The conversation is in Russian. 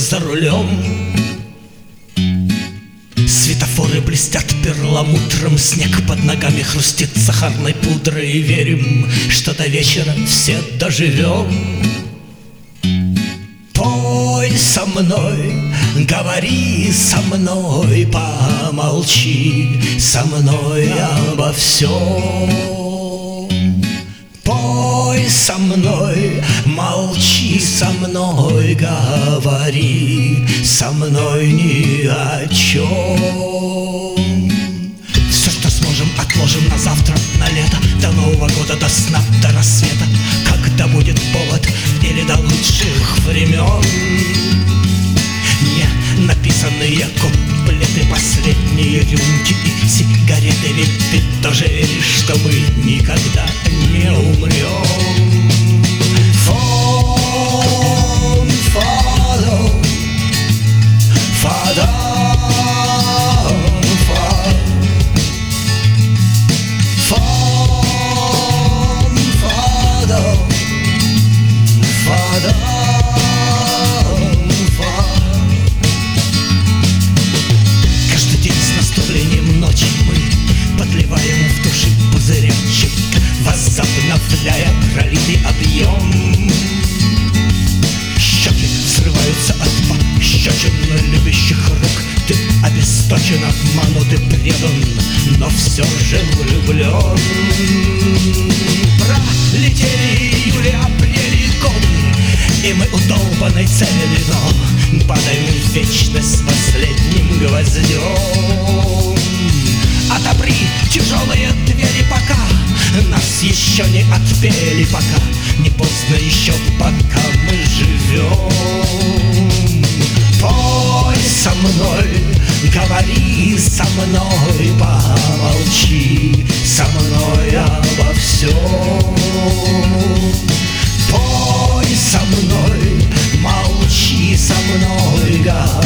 за рулем. Светофоры блестят перламутром, снег под ногами хрустит сахарной пудрой. И верим, что до вечера все доживем. Пой со мной, говори со мной, помолчи со мной обо всем. Пой со мной, молчи со мной, говори со мной ни о чем. Все, что сможем, отложим на завтра, на лето, до Нового года, до сна, до рассвета, когда будет повод или до лучших времен. Не написанные куплеты, последние рюмки и сигареты, ведь ты тоже веришь, что мы никогда не умрем. Каждый день с наступлением ночи мы подливаем в души пузырячек, возобновляя пролитый объем. Щеки срываются от пощечин любящих рук. Ты обесточен, обманут и предан, но все же влюблен. Пролетели июли, апрели годы, и мы у долбанной цели, но падаем в вечность с последним гвоздем. Отопри тяжелые двери, пока нас еще не отпели, пока не поздно еще, пока мы живем. Пой со мной, говори со мной, помолчи со мной обо всем. Пой со мной, молчи со мной, говори